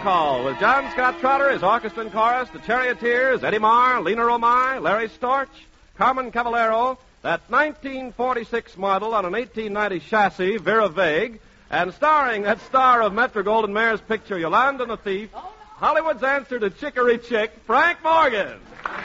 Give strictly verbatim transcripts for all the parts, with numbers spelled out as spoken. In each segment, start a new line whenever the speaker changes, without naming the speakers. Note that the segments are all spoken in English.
Call with John Scott Trotter, his orchestra and chorus, the Charioteers, Eddie Marr, Lena Romay, Larry Storch, Carmen Cavallero, that nineteen forty-six model on an eighteen ninety chassis, Vera Vague, and starring that star of Metro-Goldwyn-Mayer's picture, Yolanda and the Thief, Hollywood's answer to Chicory Chick, Frank Morgan.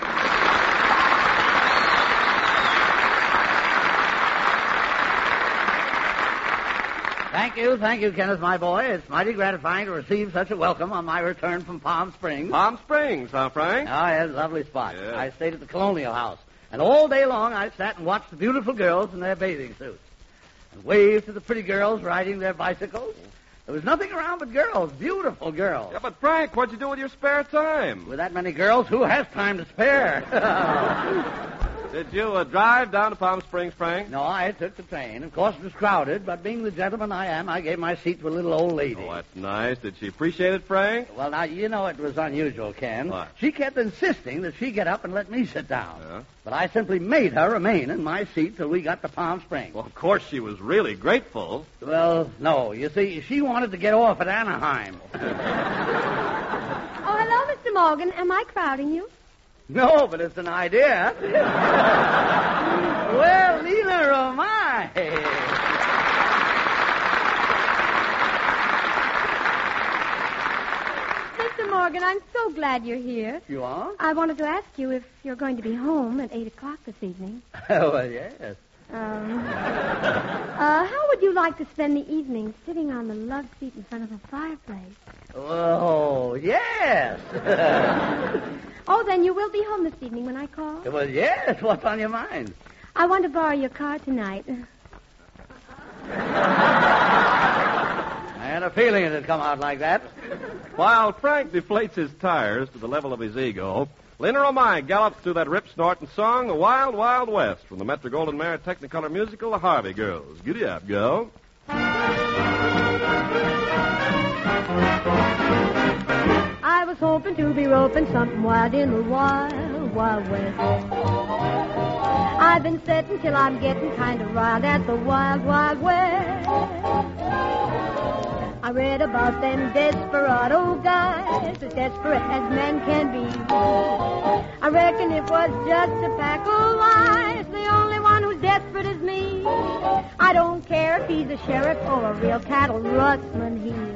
Thank you, thank you, Kenneth, my boy. It's mighty gratifying to receive such a welcome on my return from Palm Springs.
Palm Springs, huh, Frank?
Oh, yes, lovely spot.
Yeah.
I stayed at the Colonial House, and all day long I sat and watched the beautiful girls in their bathing suits and waved to the pretty girls riding their bicycles. There was nothing around but girls, beautiful girls.
Yeah, but Frank, what'd you do with your spare time?
With that many girls, who has time to spare?
Did you uh, drive down to Palm Springs, Frank?
No, I took the train. Of course, it was crowded, but being the gentleman I am, I gave my seat to a little old lady.
Oh, that's nice. Did she appreciate it, Frank?
Well, now, you know it was unusual, Ken.
What?
She kept insisting that she get up and let me sit down.
Yeah?
But I simply made her remain in my seat till we got to Palm Springs.
Well, of course she was really grateful.
Well, no. You see, she wanted to get off at Anaheim.
Oh, hello, Mister Morgan. Am I crowding you?
No, but it's an idea. Well, neither am I.
Mister Morgan, I'm so glad you're here.
You are?
I wanted to ask you if you're going to be home at eight o'clock this evening.
Well, yes.
Um, uh, how would you like to spend the evening sitting on the love seat in front of the fireplace?
Oh, yes.
Oh, then you will be home this evening when I call?
Well, yes. What's on your mind?
I want to borrow your car tonight.
I had a feeling it'd come out like that.
While Frank deflates his tires to the level of his ego, Lena Romay gallops through that rip-snorting song, The Wild, Wild West, from the Metro-Goldwyn-Mayer Technicolor musical, The Harvey Girls. Giddy up, girl.
I was hoping to be roping something wild in the wild, wild west. I've been setting till I'm getting kind of riled at the wild, wild west. I read about them desperado guys, as desperate as men can be. I reckon it was just a pack of lies, the only one who's desperate is me. I don't care if he's a sheriff or a real cattle rustman here.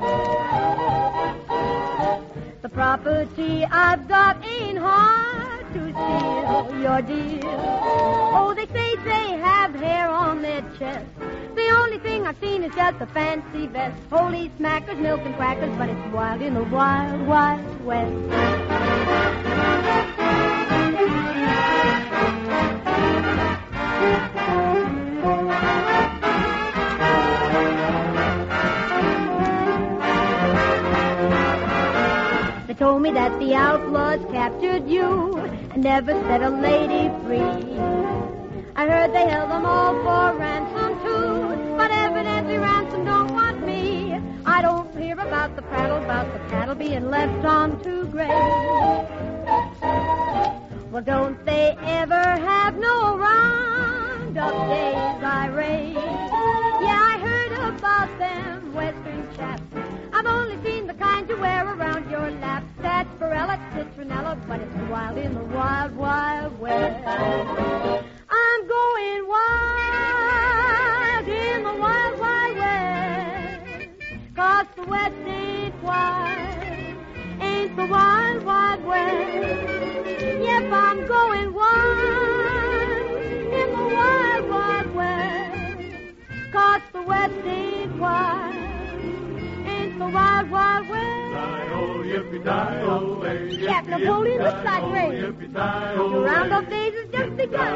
The property I've got ain't hard to steal, your dear. Oh, they say they have hair on their chest. The only thing I've seen is just a fancy vest. Holy smackers, milk and crackers, but it's wild in the wild, wild west. They told me that the outlaws captured you and never set a lady free. I heard they held them all for ransom, too, but evidently ransom don't want me. I don't hear about the prattle, about the cattle being left on two graves. Well, don't they ever have no round-up days, I rave? Yeah, I heard about them western chaps. I've only seen the kind you wear around your lap. Sarsaparilla, citronella, but it's wild in the wild, wild west. I'm going wild in the wild, wild west. 'Cause the west ain't wild, ain't the wild, wild west. Yep, I'm going wild in the wild, wild west. 'Cause the west ain't wild, ain't the wild, wild west. Yep, Napoleon looks like rain. Your roundup days has just begun.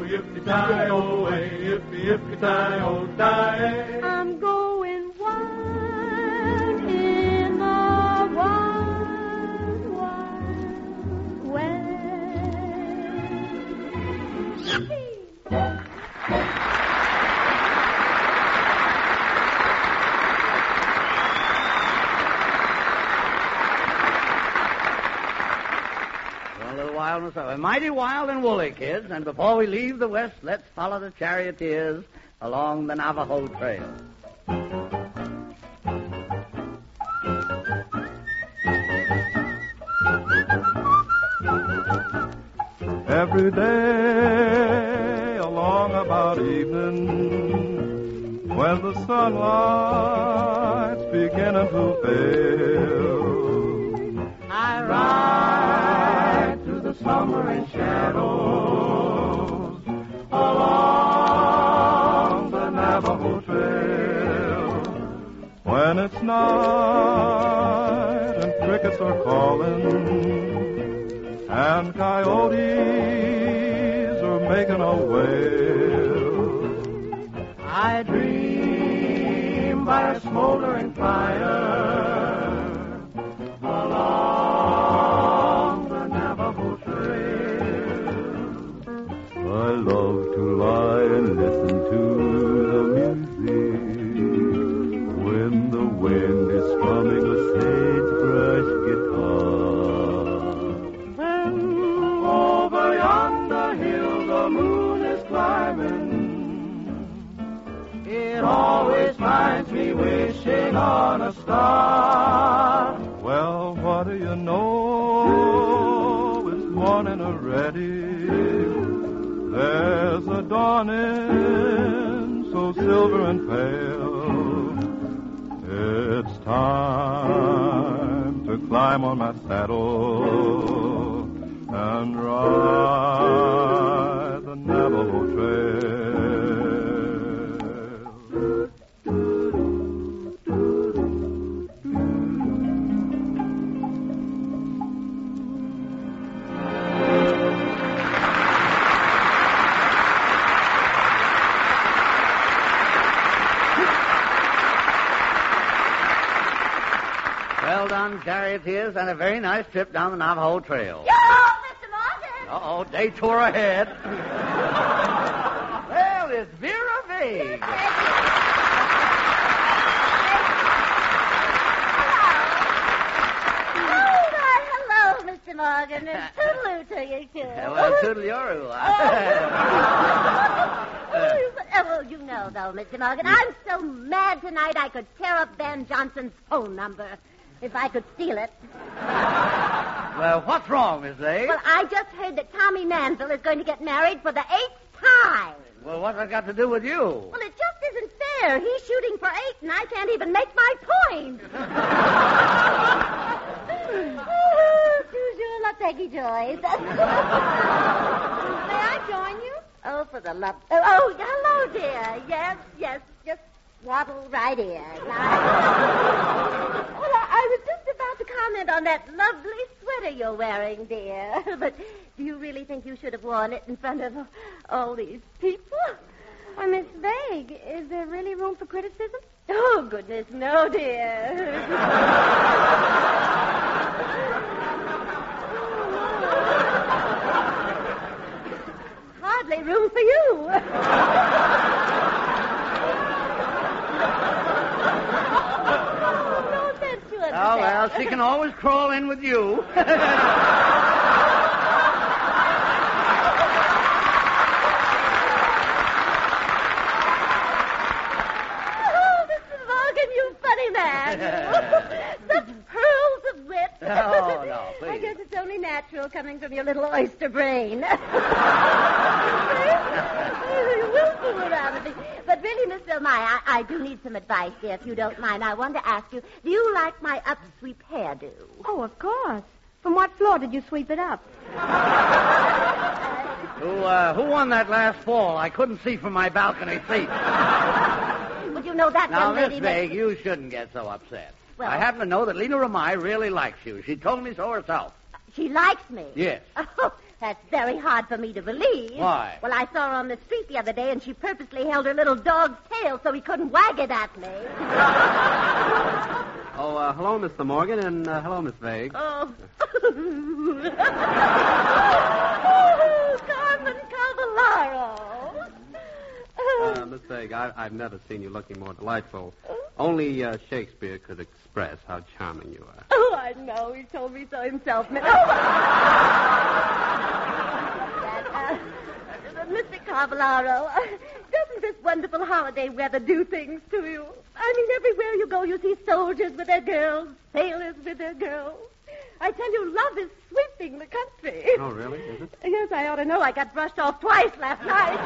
I'm going wild in the wild, wild west. Wildness of it. Mighty wild and woolly, kids. And before we leave the West, let's follow the charioteers along the Navajo Trail.
every day along about evening when the sunlight's beginning to fail.
I ride through the slumbering shadows along the Navajo Trail.
When it's night and crickets are calling and coyotes are making a wail,
I dream by a smoldering fire along the Navajo Trail.
I love to lie and listen to the music when the wind is strumming a sagebrush guitar.
When over yonder hill the moon is climbing, it always finds me wishing on a star.
Well, what do you know? It's morning already. There's a dawning so silver and pale. It's time to climb on my saddle and ride the Navajo Trail.
Well done, charioteers, and a very nice trip down the Navajo Trail.
Yo, Mister Morgan!
Uh-oh, detour ahead. Well, it's Vera Vague.
Oh, why, hello, Mister Morgan, and toodaloo to you, too.
Yeah, well, toodle-yoroo.
Oh, well, you know, though, Mister Morgan, I'm so mad tonight I could tear up Van Johnson's phone number if I could steal it.
Well, what's wrong, Miss Vague?
Well, I just heard that Tommy Mansell is going to get married for the eighth time.
Well, what's that got to do with you?
Well, it just isn't fair. He's shooting for eight, and I can't even make my point. Oh, toujours la Peggy Joyce. May I join you? Oh, for the love... Oh, oh, hello, dear. Yes, yes, just waddle right in. I... Well, I, I was just about to comment on that lovely sweater you're wearing, dear. But do you really think you should have worn it in front of all these people?
Why, Miss Vague, is there really room for criticism?
Oh, goodness, no, dear. Hardly room for you. No offense to it.
Oh, well, she can always crawl in with you.
Such pearls of wit.
Oh, no, please.
I guess it's only natural coming from your little oyster brain. You will fool around with me. But really, Miss Vilmai, I, I do need some advice, dear, if you don't mind. I want to ask you, do you like my upsweep hairdo?
Oh, of course. From what floor did you sweep it up?
Who, uh, who won that last fall? I couldn't see from my balcony seat.
Would you know that,
Now,
young
Miss
lady?
Vague, you shouldn't get so upset.
Well-
I happen to know that Lena Ramai really likes you. She told me so herself.
She likes me.
Yes.
Oh, that's very hard for me to believe.
Why?
Well, I saw her on the street the other day, and she purposely held her little dog's tail so he couldn't wag it at me.
Oh, uh, hello, Mister Morgan, and uh, hello, Miss Vague.
Oh. Oh, Carmen Cavallaro.
Uh, Miss Vague, I, I've never seen you looking more delightful. Only uh, Shakespeare could express how charming you are.
Oh, I know. He told me so himself. Oh. uh, Mister Cavallaro, uh, doesn't this wonderful holiday weather do things to you? I mean, everywhere you go, you see soldiers with their girls, sailors with their girls.
I tell you, love is sweeping the country.
Oh, really? Is it?
Yes, I ought to know. I got brushed off twice last night.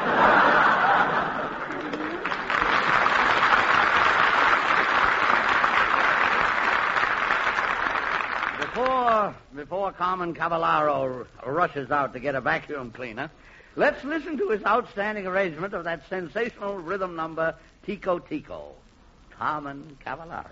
Before, before Carmen Cavallaro rushes out to get a vacuum cleaner, let's listen to his outstanding arrangement of that sensational rhythm number, Tico Tico. Carmen Cavallaro.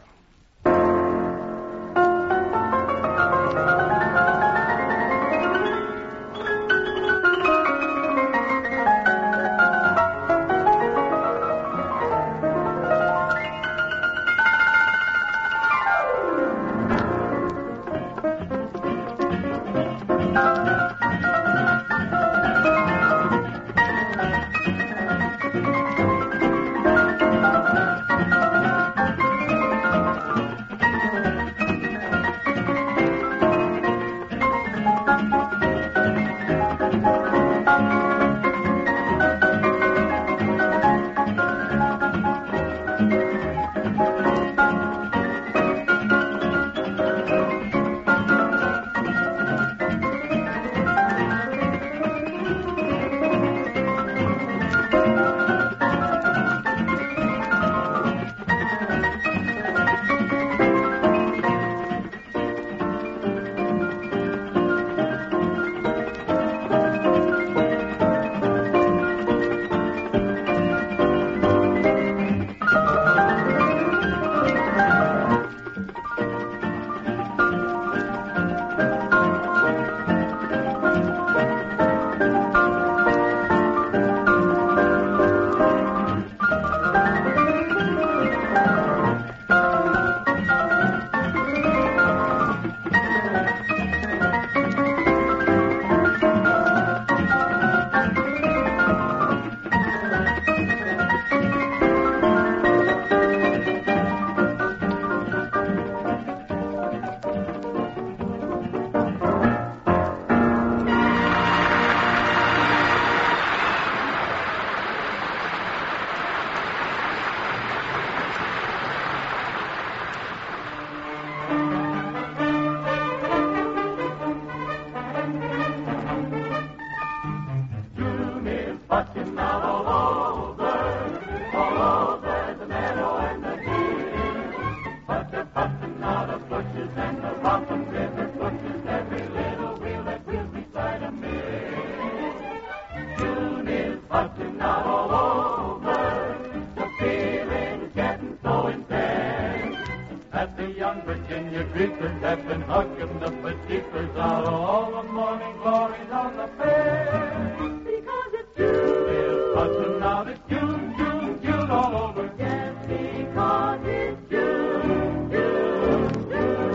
Virginia creepers have been hugging the petiters out all the morning glories on the fair.
Because it's June.
It's Hudson out, it's June, June, June all over.
Yes, because it's June, June,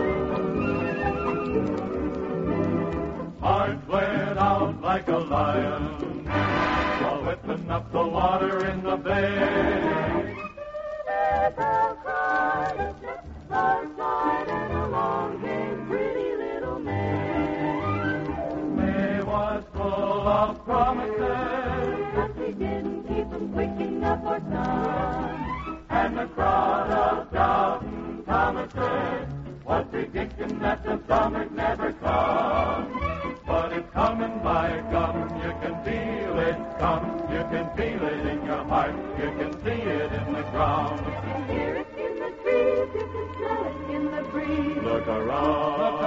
June.
Hearts went out like a lion while whipping up the water in the bay.
Little heart, outside and along came pretty little May.
May was full of promises,
But they didn't keep them quick enough for some.
and the crowd of doubting Thomases was predicting that the summer'd never come. But it's coming by gum, you can feel it come, you can feel it in your heart, you can see it in the ground.
You can hear it in the trees, you can smell it in the breeze.
Look around, look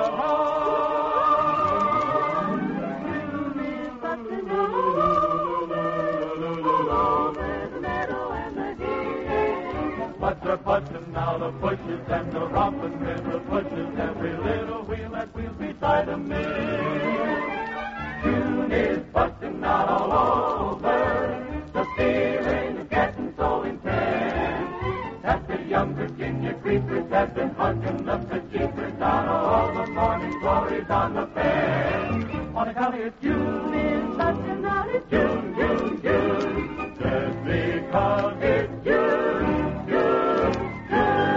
around.
June is busting all over the meadow and the hill.
What's are busting now, the bushes and the romping in the bushes, every little wheel that wheels beside a mill. June is busting out all over, the feeling is getting so intense that the young Virginia creepers have been hugging the petiters out of all the morning glories on the fair. On account of it's June is busting out, it's June, June, June, just because it's June, June, June.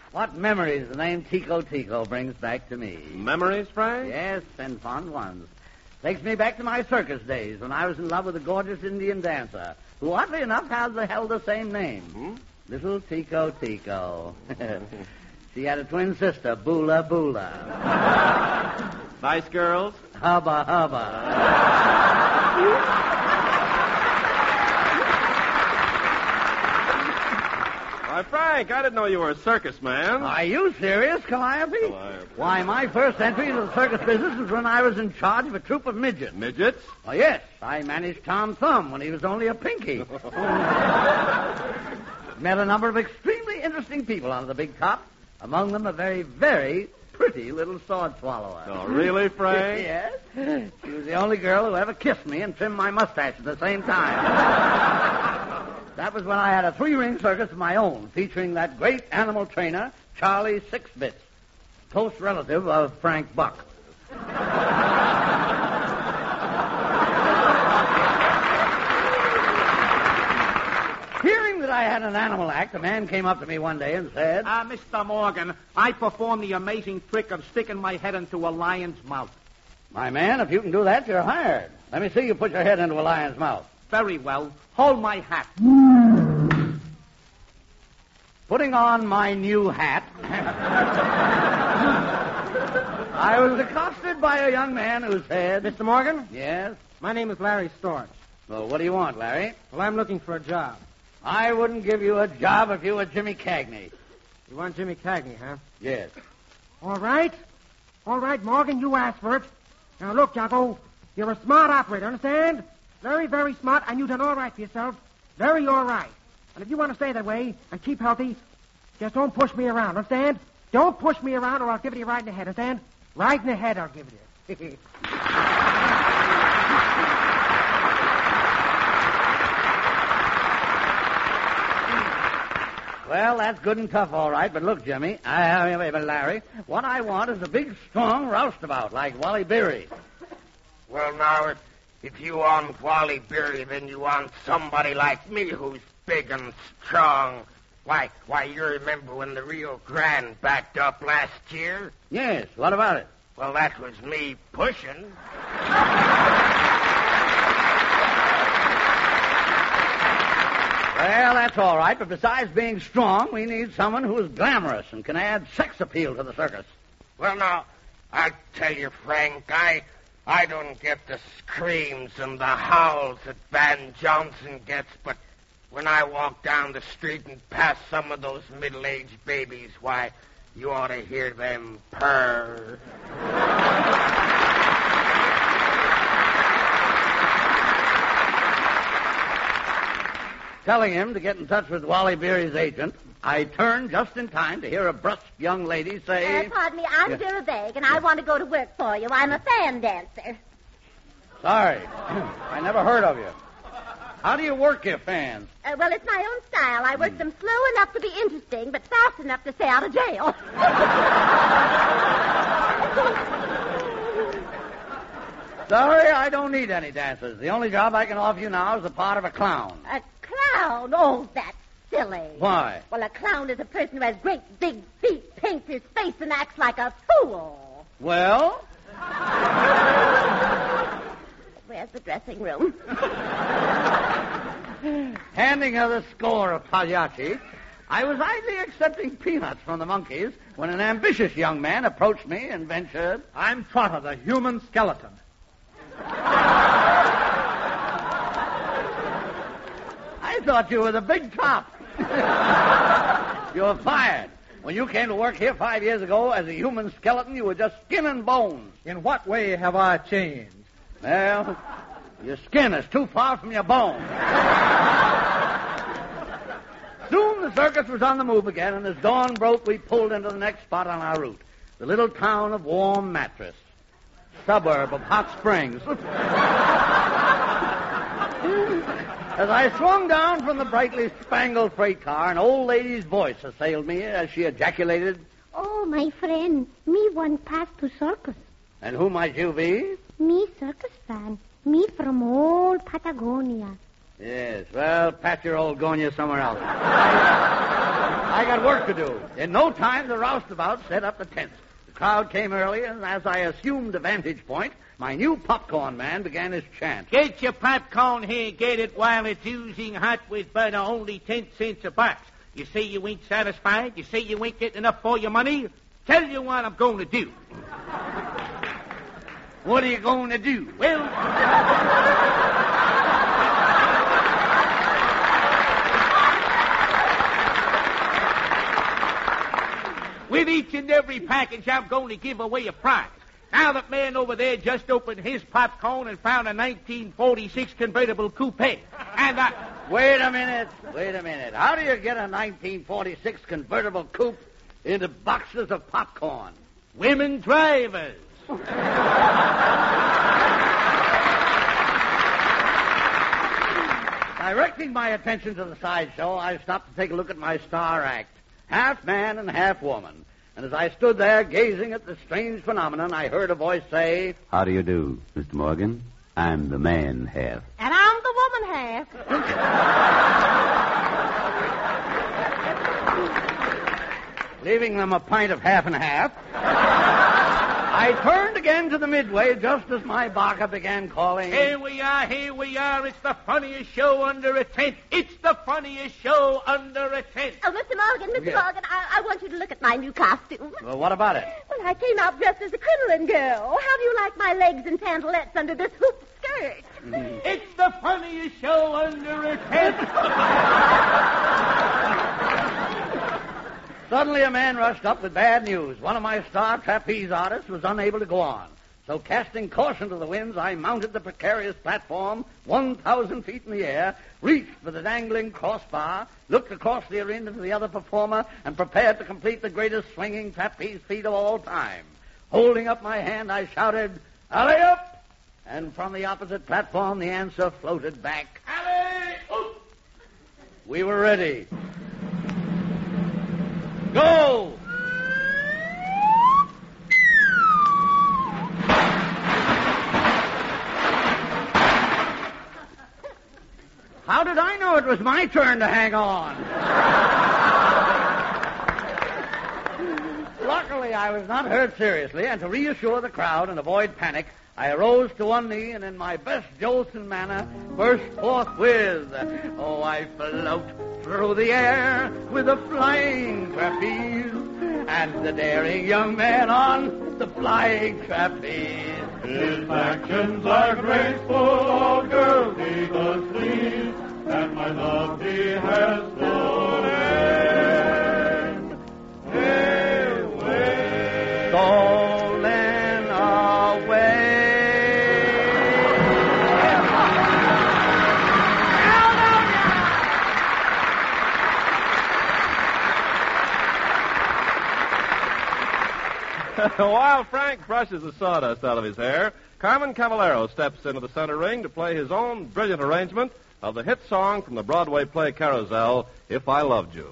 What memories the name Tico Tico brings back to me.
Memories, Frank?
Yes, and fond ones. Takes me back to my circus days when I was in love with a gorgeous Indian dancer who, oddly enough, has held the same name.
Hmm?
Little Tico Tico. She had a twin sister, Bula Bula.
Nice girls?
Hubba Hubba.
Why, Frank, I didn't know you were a circus man.
Are you serious, Calliope?
Calliope.
Why, my first entry into the circus business was when I was in charge of a troupe of midgets.
Midgets?
Oh, yes. I managed Tom Thumb when he was only a pinky. Met a number of extremely interesting people on the big top. Among them a very, very pretty little sword swallower.
Oh, really, Frank?
Yes. She was the only girl who ever kissed me and trimmed my mustache at the same time. That was when I had a three-ring circus of my own, featuring that great animal trainer, Charlie Six-Bits, close relative of Frank Buck. Hearing that I had an animal act, a man came up to me one day and said,
Ah, uh, Mister Morgan, I performed the amazing trick of sticking my head into a lion's mouth.
My man, if you can do that, you're hired. Let me see you put your head into a lion's mouth.
Very well. Hold my hat.
Putting on my new hat, I was accosted by a young man who said...
Mister Morgan?
Yes?
My name is Larry Storch.
Well, what do you want, Larry?
Well, I'm looking for a job.
I wouldn't give you a job if you were Jimmy Cagney.
You want Jimmy Cagney, huh?
Yes.
All right. All right, Morgan, you asked for it. Now, look, Jocko, you're a smart operator, understand? Very, very smart, and you've done all right for yourself. Very all right. And if you want to stay that way and keep healthy, just don't push me around, understand? Don't push me around or I'll give it to you right in the head, understand? Right in the head I'll give it to you.
Well, that's good and tough, all right. But look, Jimmy, I, I, Larry, what I want is a big, strong roustabout like Wally Beery.
Well, now, if, if you want Wally Beery, then you want somebody like me who's big and strong. Why, why, you remember when the Rio Grande backed up last year?
Yes, what about it?
Well, that was me pushing.
Well, that's all right, but besides being strong, we need someone who is glamorous and can add sex appeal to the circus.
Well, now, I tell you, Frank, I I don't get the screams and the howls that Van Johnson gets, but when I walk down the street and pass some of those middle-aged babies, why, you ought to hear them purr.
Telling him to get in touch with Wally Beery's agent, I turned just in time to hear a brusque young lady say...
Uh, pardon me, I'm
Yes.
Vera Vague, and I want to go to work for you. I'm a fan dancer.
Sorry, I never heard of you. How do you work your fans?
Uh, well, it's my own style. I work them slow enough to be interesting, but fast enough to stay out of jail.
Sorry, I don't need any dancers. The only job I can offer you now is the part of a clown.
A clown? Oh, that's silly.
Why?
Well, a clown is a person who has great big feet, paints his face, and acts like a fool.
Well?
Where's the dressing room?
Handing her the score of Pagliacci, I was idly accepting peanuts from the monkeys when an ambitious young man approached me and ventured...
I'm Trotter, the human skeleton.
I thought you were the big top. You're fired. When you came to work here five years ago as a human skeleton, you were just skin and bones.
In what way have I changed?
Well, your skin is too far from your bone. Soon the circus was on the move again, and as dawn broke, we pulled into the next spot on our route, the little town of Warm Mattress, suburb of Hot Springs. As I swung down from the brightly spangled freight car, an old lady's voice assailed me as she ejaculated,
Oh, my friend, me want pass to circus.
And who might you be?
Me circus fan. Me from old Patagonia.
Yes, well, pat your old gonia somewhere else. I got work to do. In no time, the roustabout set up the tents. The crowd came early, and as I assumed the vantage point, my new popcorn man began his chant.
Get your popcorn here, get it while it's oozing hot with butter, only ten cents a box. You say you ain't satisfied? You say you ain't getting enough for your money? Tell you what I'm going to do. What are you going to do? Well... with each and every package, I'm going to give away a prize. Now that man over there just opened his popcorn and found a nineteen forty-six convertible coupe. And I...
Wait a minute. Wait a minute. How do you get a nineteen forty-six convertible coupe into boxes of popcorn?
Women drivers.
Directing my attention to the sideshow, I stopped to take a look at my star act. Half man and half woman. And as I stood there gazing at the strange phenomenon, I heard a voice say,
"How do you do, Mister Morgan? I'm the man half."
And I'm the woman half.
Leaving them a pint of half and half, I turned again to the midway just as my baka began calling.
Here we are, here we are. It's the funniest show under a tent. It's the funniest show under a tent.
Oh, Mister Morgan, Mister
Yeah.
Morgan, I-, I want you to look at my new costume.
Well, what about it?
Well, I came out dressed as a crinoline girl. How do you like my legs and pantalettes under this hoop skirt?
Mm.
It's the funniest show under a tent.
Suddenly a man rushed up with bad news. One of my star trapeze artists was unable to go on. So casting caution to the winds, I mounted the precarious platform one thousand feet in the air, reached for the dangling crossbar, looked across the arena to the other performer, and prepared to complete the greatest swinging trapeze feat of all time. Holding up my hand, I shouted, "Alley up!" And from the opposite platform, the answer floated back, "Alley up!" We were ready. Go! How did I know it was my turn to hang on? Luckily, I was not hurt seriously, and to reassure the crowd and avoid panic, I arose to one knee and in my best Jolson manner burst forth with, "Oh, I float through the air with a flying trapeze, and the daring young man on the flying trapeze."
His actions are graceful, all girls he does please, and my love he has stolen away.
Stolen away.
While Frank brushes the sawdust out of his hair, Carmen Cavallero steps into the center ring to play his own brilliant arrangement of the hit song from the Broadway play Carousel, "If I Loved You."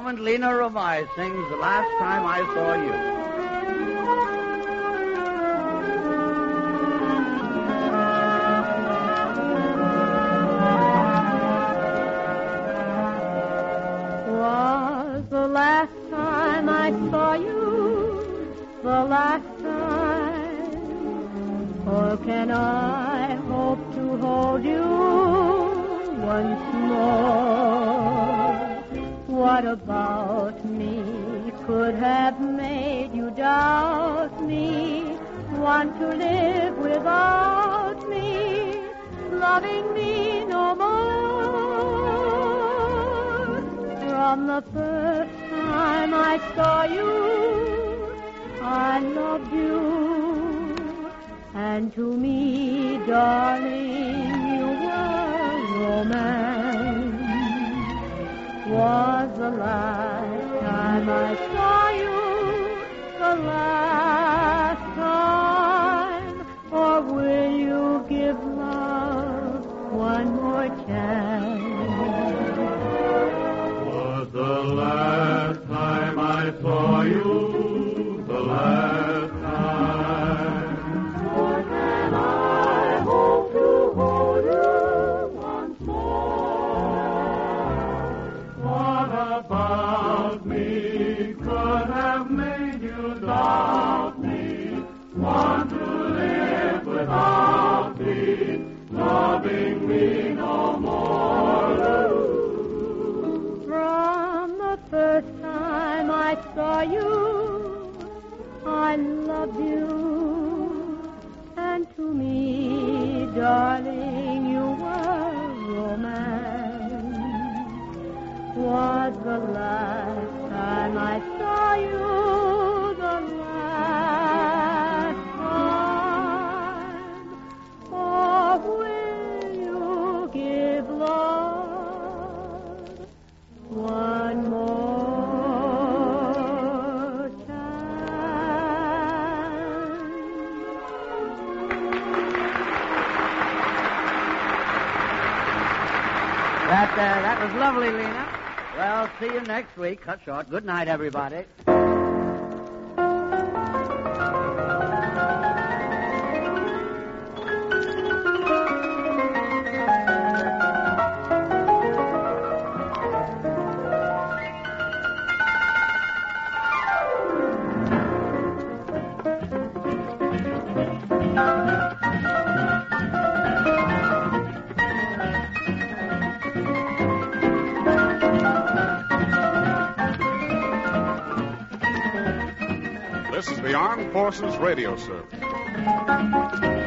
moment, Lena Romay sings The Last Time I Saw You.
The last time I saw you, the last time, or can I hope to hold you once more? What about me could have made you doubt me, want to live without me, loving me no more? From the first time I saw you, I loved you, and to me, darling, you were romance. Was the last time I saw you the last time, or will you give love one more chance?
The last time I saw you, the last time. Or can I hope to hold you once more? What about me could have made you doubt me, want to live without me, loving me no more?
First time I saw you, I loved you, and to me, darling, you were romance. Was the last time I saw you, the last time, or will you give love one more?
That, uh, that was lovely, Lena. Well, see you next week. Cut short. Good night, everybody.
This is the Armed Forces Radio Service.